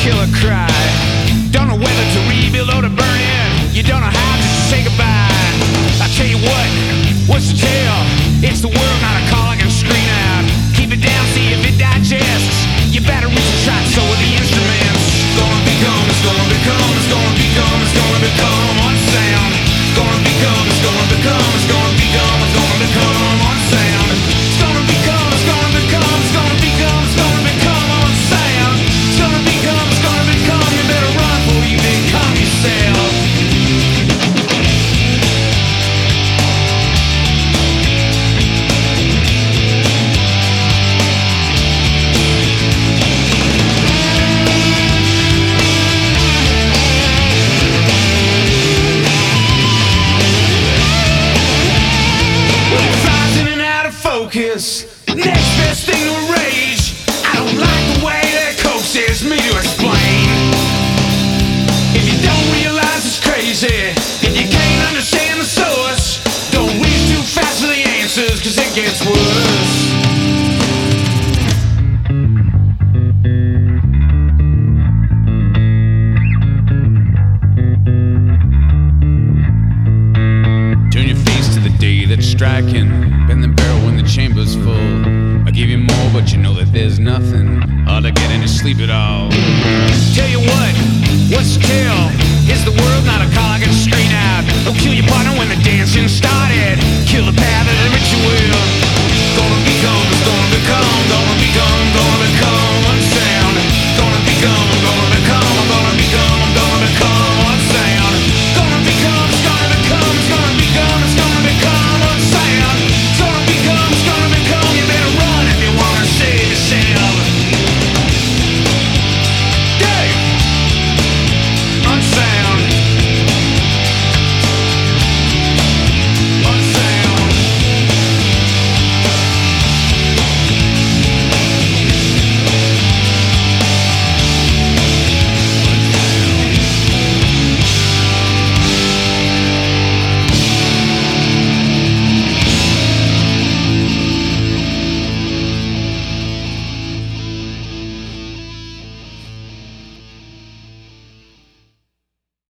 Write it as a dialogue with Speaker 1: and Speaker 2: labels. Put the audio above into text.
Speaker 1: kill or cry. Don't know whether to rebuild or to burn it. You don't know how to say goodbye. I tell you what's the tale? It's the world, not a call I can screen out. Keep it down, see if it digests. You better reach and try, so are the instruments. It's gonna become, it's gonna become, it's gonna become, it's gonna become one sound. It's gonna become, it's gonna become, it's gonna become, it's gonna become one sound. It's gonna become, it's gonna become, it's gonna become, it's gonna become one sound. It's gonna become, it's gonna become. You better run before you become yourself. Next best thing to rage. I don't like the way that coaxes me to explain. If you don't realize it's crazy, if you can't understand the source, don't reach too fast for the answers, cause it gets worse. Turn your face to the day that's striking. Bend the barrel when the chamber's full. I give you more, but you know that there's nothing. Hard to get any sleep at all. Tell you what's the tale? Is the world not a call I can screen out? Don't kill your partner when the dancing started. Kill the path of the ritual.